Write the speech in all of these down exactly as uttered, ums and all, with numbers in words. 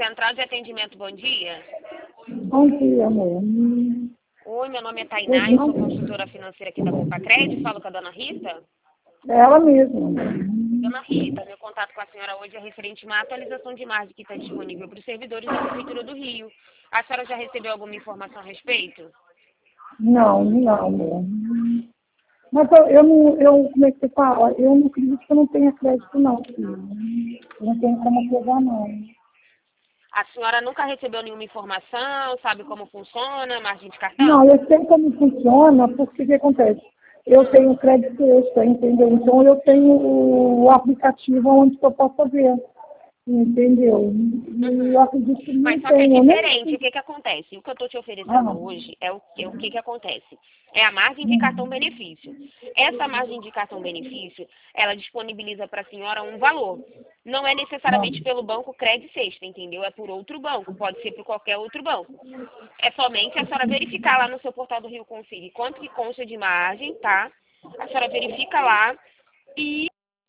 Central de Atendimento, bom dia. Bom dia, amor. Oi, meu nome é Tainá, eu sou consultora financeira aqui da Compacred, falo com a dona Rita. É ela mesma. Dona Rita, meu contato com a senhora hoje é referente a uma atualização de margem que está disponível para os servidores da Prefeitura do Rio. A senhora já recebeu alguma informação a respeito? Não, não, amor. Mas eu, eu não, eu, como é que você fala? Eu não acredito que eu não tenha crédito, não, filho. Eu não tenho como pegar, não. A senhora nunca recebeu nenhuma informação, sabe como funciona a margem de cartão? Não, eu sei como funciona, porque o que acontece? Eu tenho crédito extra, entendeu? Então eu tenho o aplicativo onde eu posso ver, entendeu? E eu acredito que não Mas só que é tenho, né? diferente. O que que acontece? O que eu estou te oferecendo Ah, hoje é o, é o que que acontece. É a margem de cartão-benefício. Essa margem de cartão-benefício, ela disponibiliza para a senhora um valor. Não é necessariamente pelo banco Credit Sexta, entendeu? É por outro banco. Pode ser por qualquer outro banco. É somente a senhora verificar lá no seu portal do Rio Consigo quanto que consta de margem, tá? A senhora verifica lá e...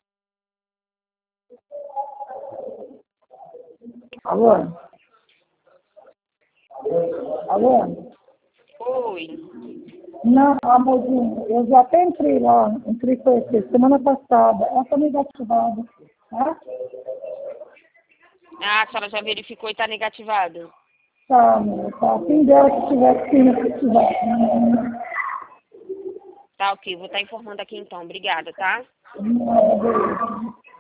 alô? Alô? Oi. Não, amorzinho, eu já até entrei lá, entrei foi aqui, semana passada, ela está negativada, tá? Ah, a senhora já verificou e está negativada. Tá, amor, tá. Quem dera que tivesse sim, que tivesse. Tá, ok. Vou estar informando aqui então. Obrigada, tá? Não,